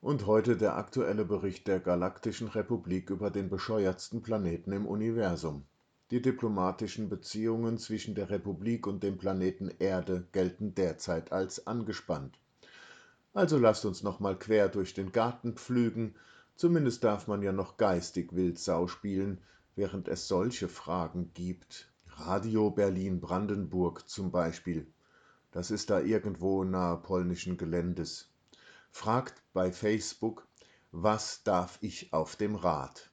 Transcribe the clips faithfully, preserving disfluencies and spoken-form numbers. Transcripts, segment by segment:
Und heute der aktuelle Bericht der Galaktischen Republik über den bescheuertsten Planeten im Universum. Die diplomatischen Beziehungen zwischen der Republik und dem Planeten Erde gelten derzeit als angespannt. Also lasst uns noch mal quer durch den Garten pflügen, zumindest darf man ja noch geistig Wildsau spielen, während es solche Fragen gibt. Radio Berlin-Brandenburg zum Beispiel, das ist da irgendwo nahe polnischen Geländes. Fragt bei Facebook: Was darf ich auf dem Rad?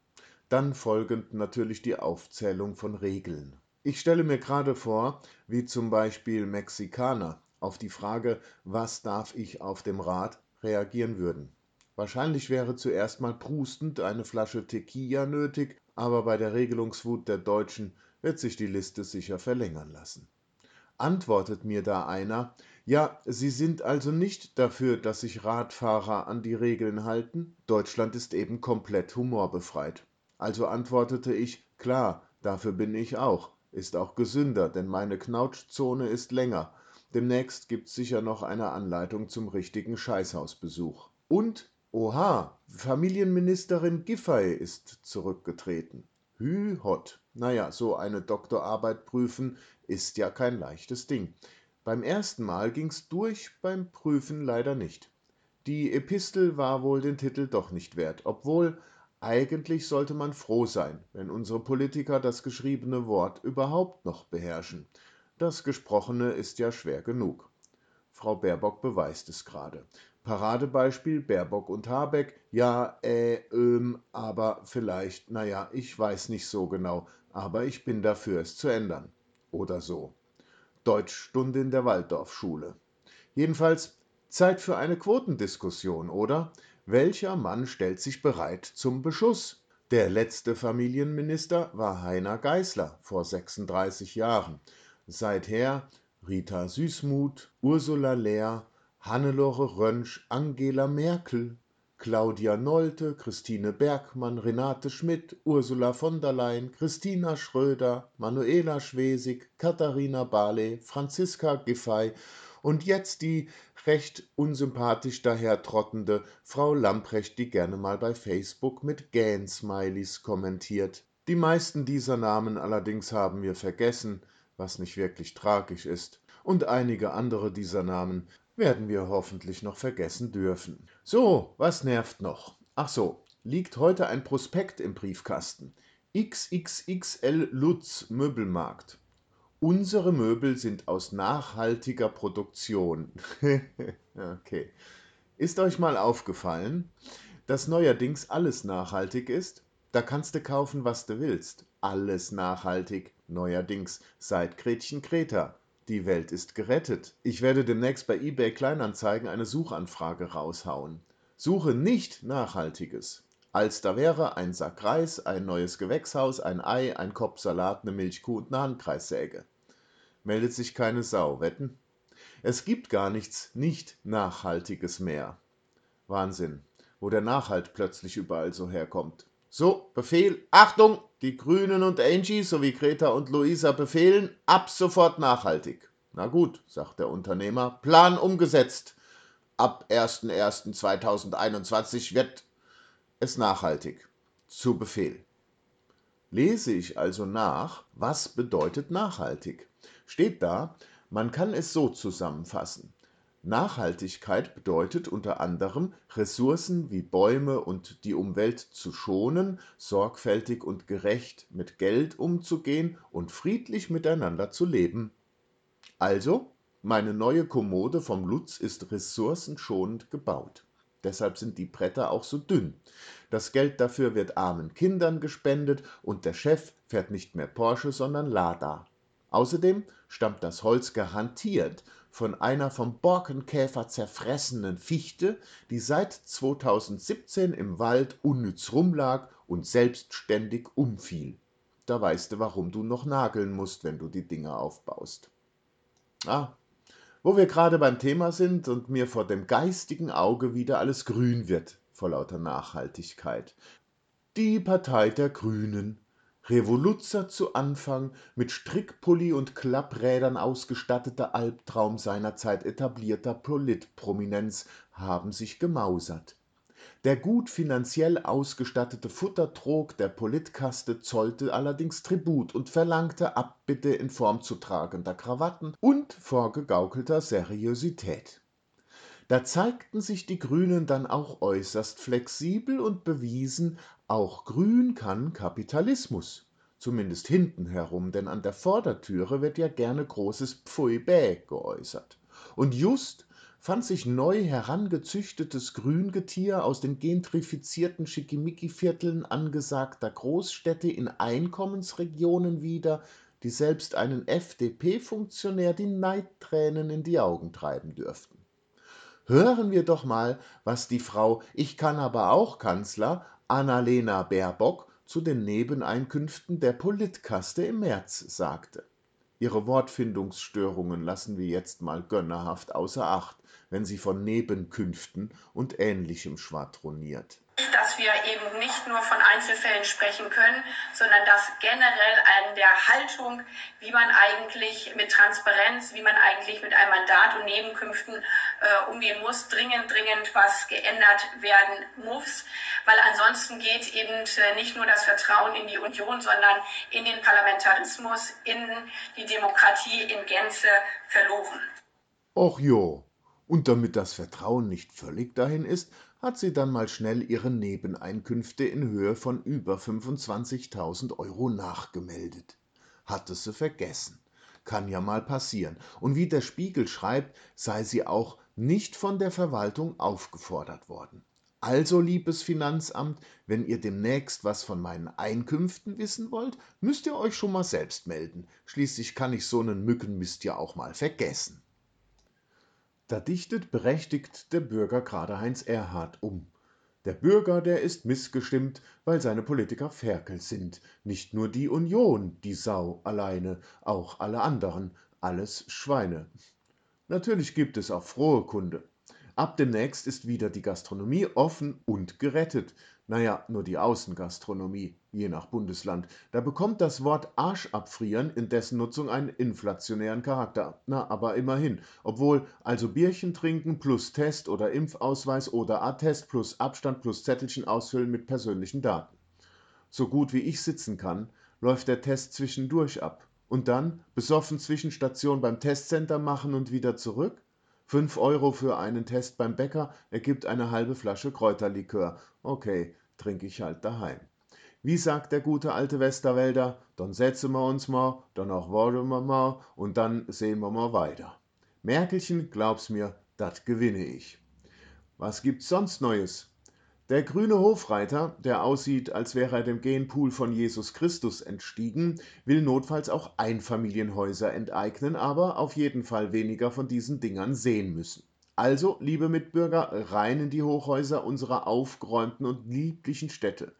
Dann folgend natürlich die Aufzählung von Regeln. Ich stelle mir gerade vor, wie zum Beispiel Mexikaner auf die Frage: Was darf ich auf dem Rad? Reagieren würden. Wahrscheinlich wäre zuerst mal prustend eine Flasche Tequila nötig, aber bei der Regelungswut der Deutschen wird sich die Liste sicher verlängern lassen. Antwortet mir da einer: Ja, Sie sind also nicht dafür, dass sich Radfahrer an die Regeln halten? Deutschland ist eben komplett humorbefreit. Also antwortete ich: Klar, dafür bin ich auch. Ist auch gesünder, denn meine Knautschzone ist länger. Demnächst gibt's sicher noch eine Anleitung zum richtigen Scheißhausbesuch. Und, oha, Familienministerin Giffey ist zurückgetreten. Hü hott. Naja, so eine Doktorarbeit prüfen ist ja kein leichtes Ding. Beim ersten Mal ging's durch, beim Prüfen leider nicht. Die Epistel war wohl den Titel doch nicht wert, obwohl eigentlich sollte man froh sein, wenn unsere Politiker das geschriebene Wort überhaupt noch beherrschen. Das Gesprochene ist ja schwer genug. Frau Baerbock beweist es gerade. Paradebeispiel Baerbock und Habeck. Ja, äh, ähm, aber vielleicht, naja, ich weiß nicht so genau, aber ich bin dafür, es zu ändern. Oder so. Deutschstunde in der Waldorfschule. Jedenfalls Zeit für eine Quotendiskussion, oder? Welcher Mann stellt sich bereit zum Beschuss? Der letzte Familienminister war Heiner Geißler vor sechsunddreißig Jahren. Seither Rita Süßmuth, Ursula Lehr, Hannelore Röntsch, Angela Merkel, Claudia Nolte, Christine Bergmann, Renate Schmidt, Ursula von der Leyen, Christina Schröder, Manuela Schwesig, Katharina Barley, Franziska Giffey und jetzt die recht unsympathisch dahertrottende Frau Lamprecht, die gerne mal bei Facebook mit Gähn-Smileys kommentiert. Die meisten dieser Namen allerdings haben wir vergessen, was nicht wirklich tragisch ist. Und einige andere dieser Namen werden wir hoffentlich noch vergessen dürfen. So, was nervt noch? Ach so, liegt heute ein Prospekt im Briefkasten. X X X L Lutz Möbelmarkt. Unsere Möbel sind aus nachhaltiger Produktion. Okay. Ist euch mal aufgefallen, dass neuerdings alles nachhaltig ist? Da kannst du kaufen, was du willst. Alles nachhaltig, neuerdings, seit Gretchen Greta. Die Welt ist gerettet. Ich werde demnächst bei eBay Kleinanzeigen eine Suchanfrage raushauen. Suche nicht Nachhaltiges. Alsterwehre, ein Sack Reis, ein neues Gewächshaus, ein Ei, ein Kopf Salat, eine Milchkuh und eine Handkreissäge. Meldet sich keine Sau, wetten? Es gibt gar nichts Nicht-Nachhaltiges mehr. Wahnsinn, wo der Nachhalt plötzlich überall so herkommt. So, Befehl, Achtung! Die Grünen und Angie sowie Greta und Luisa befehlen, ab sofort nachhaltig. Na gut, sagt der Unternehmer, Plan umgesetzt. Ab erster erster zweitausendeinundzwanzig wird es nachhaltig. Zu Befehl. Lese ich also nach, was bedeutet nachhaltig? Steht da, man kann es so zusammenfassen. Nachhaltigkeit bedeutet unter anderem, Ressourcen wie Bäume und die Umwelt zu schonen, sorgfältig und gerecht mit Geld umzugehen und friedlich miteinander zu leben. Also, meine neue Kommode vom Lutz ist ressourcenschonend gebaut. Deshalb sind die Bretter auch so dünn. Das Geld dafür wird armen Kindern gespendet und der Chef fährt nicht mehr Porsche, sondern Lada. Außerdem stammt das Holz garantiert von einer vom Borkenkäfer zerfressenen Fichte, die seit zweitausendsiebzehn im Wald unnütz rumlag und selbstständig umfiel. Da weißt du, warum du noch nageln musst, wenn du die Dinger aufbaust. Ah, wo wir gerade beim Thema sind und mir vor dem geistigen Auge wieder alles grün wird vor lauter Nachhaltigkeit. Die Partei der Grünen. Revoluzzer zu Anfang, mit Strickpulli und Klapprädern ausgestatteter Albtraum seinerzeit etablierter Politprominenz haben sich gemausert. Der gut finanziell ausgestattete Futtertrog der Politkaste zollte allerdings Tribut und verlangte Abbitte in Form zu tragender Krawatten und vorgegaukelter Seriosität. Da zeigten sich die Grünen dann auch äußerst flexibel und bewiesen, auch grün kann Kapitalismus. Zumindest hinten herum, denn an der Vordertüre wird ja gerne großes Pfui bäh geäußert. Und just fand sich neu herangezüchtetes Grüngetier aus den gentrifizierten Schickimicki-Vierteln angesagter Großstädte in Einkommensregionen wieder, die selbst einen F D P-Funktionär die Neidtränen in die Augen treiben dürften. Hören wir doch mal, was die Frau Ich kann aber auch Kanzler Annalena Baerbock zu den Nebeneinkünften der Politkaste im März sagte. Ihre Wortfindungsstörungen lassen wir jetzt mal gönnerhaft außer Acht, wenn sie von Nebenkünften und Ähnlichem schwadroniert. Dass wir eben nicht nur von Einzelfällen sprechen können, sondern dass generell an der Haltung, wie man eigentlich mit Transparenz, wie man eigentlich mit einem Mandat und Nebenkünften äh, umgehen muss, dringend, dringend was geändert werden muss, weil ansonsten geht eben äh, nicht nur das Vertrauen in die Union, sondern in den Parlamentarismus, in die Demokratie in Gänze verloren. Och jo, und damit das Vertrauen nicht völlig dahin ist, hat sie dann mal schnell ihre Nebeneinkünfte in Höhe von über fünfundzwanzigtausend Euro nachgemeldet. Hatte sie vergessen. Kann ja mal passieren. Und wie der Spiegel schreibt, sei sie auch nicht von der Verwaltung aufgefordert worden. Also, liebes Finanzamt, wenn ihr demnächst was von meinen Einkünften wissen wollt, müsst ihr euch schon mal selbst melden. Schließlich kann ich so einen Mückenmist ja auch mal vergessen. Da dichtet berechtigt der Bürger gerade Heinz Erhardt um. Der Bürger, der ist missgestimmt, weil seine Politiker Ferkel sind. Nicht nur die Union, die Sau alleine, auch alle anderen, alles Schweine. Natürlich gibt es auch frohe Kunde. Ab demnächst ist wieder die Gastronomie offen und gerettet. Naja, nur die Außengastronomie, je nach Bundesland. Da bekommt das Wort Arsch abfrieren in dessen Nutzung einen inflationären Charakter. Na, aber immerhin. Obwohl, also Bierchen trinken plus Test oder Impfausweis oder Attest plus Abstand plus Zettelchen ausfüllen mit persönlichen Daten. So gut wie ich sitzen kann, läuft der Test zwischendurch ab. Und dann besoffen Zwischenstation beim Testcenter machen und wieder zurück? Fünf Euro für einen Test beim Bäcker ergibt eine halbe Flasche Kräuterlikör. Okay, trinke ich halt daheim. Wie sagt der gute alte Westerwälder, dann setzen wir uns mal, dann auch warten wir mal und dann sehen wir mal weiter. Merkelchen, glaub's mir, dat gewinne ich. Was gibt's sonst Neues? Der grüne Hofreiter, der aussieht, als wäre er dem Genpool von Jesus Christus entstiegen, will notfalls auch Einfamilienhäuser enteignen, aber auf jeden Fall weniger von diesen Dingern sehen müssen. Also, liebe Mitbürger, rein in die Hochhäuser unserer aufgeräumten und lieblichen Städte.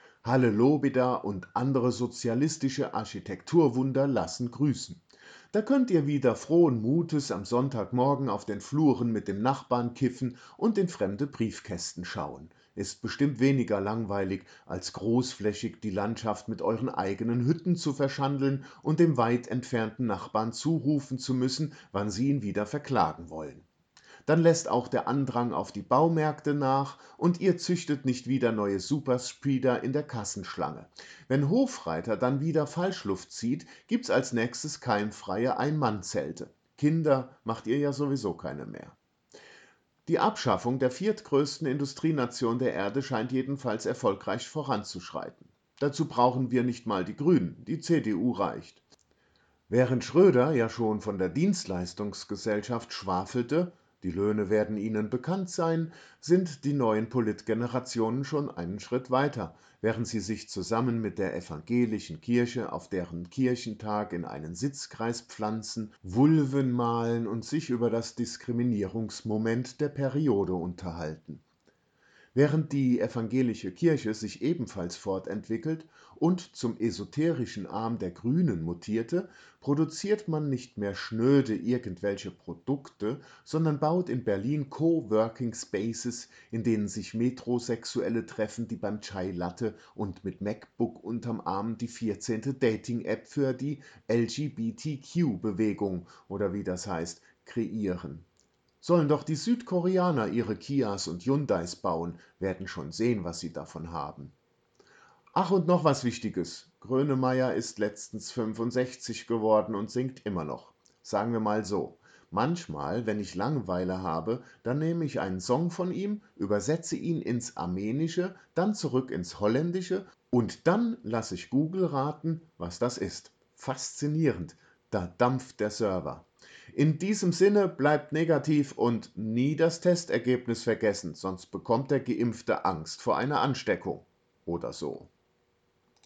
Halleluja und andere sozialistische Architekturwunder lassen grüßen. Da könnt ihr wieder frohen Mutes am Sonntagmorgen auf den Fluren mit dem Nachbarn kiffen und in fremde Briefkästen schauen. Ist bestimmt weniger langweilig, als großflächig die Landschaft mit euren eigenen Hütten zu verschandeln und dem weit entfernten Nachbarn zurufen zu müssen, wann sie ihn wieder verklagen wollen. Dann lässt auch der Andrang auf die Baumärkte nach und ihr züchtet nicht wieder neue Superspreader in der Kassenschlange. Wenn Hofreiter dann wieder Falschluft zieht, gibt's als nächstes keimfreie Ein-Mann-Zelte. Kinder macht ihr ja sowieso keine mehr. Die Abschaffung der viertgrößten Industrienation der Erde scheint jedenfalls erfolgreich voranzuschreiten. Dazu brauchen wir nicht mal die Grünen, die C D U reicht. Während Schröder ja schon von der Dienstleistungsgesellschaft schwafelte, die Löhne werden Ihnen bekannt sein, sind die neuen Politgenerationen schon einen Schritt weiter, während sie sich zusammen mit der evangelischen Kirche auf deren Kirchentag in einen Sitzkreis pflanzen, Vulven malen und sich über das Diskriminierungsmoment der Periode unterhalten. Während die evangelische Kirche sich ebenfalls fortentwickelt und zum esoterischen Arm der Grünen mutierte, produziert man nicht mehr schnöde irgendwelche Produkte, sondern baut in Berlin Coworking Spaces, in denen sich Metrosexuelle treffen, die beim Chai Latte und mit MacBook unterm Arm die vierzehnte Dating-App für die L G B T Q-Bewegung oder wie das heißt, kreieren. Sollen doch die Südkoreaner ihre Kias und Hyundais bauen, werden schon sehen, was sie davon haben. Ach, und noch was Wichtiges. Grönemeyer ist letztens fünfundsechzig geworden und singt immer noch. Sagen wir mal so, manchmal, wenn ich Langeweile habe, dann nehme ich einen Song von ihm, übersetze ihn ins Armenische, dann zurück ins Holländische und dann lasse ich Google raten, was das ist. Faszinierend, da dampft der Server. In diesem Sinne, bleibt negativ und nie das Testergebnis vergessen, sonst bekommt der Geimpfte Angst vor einer Ansteckung oder so.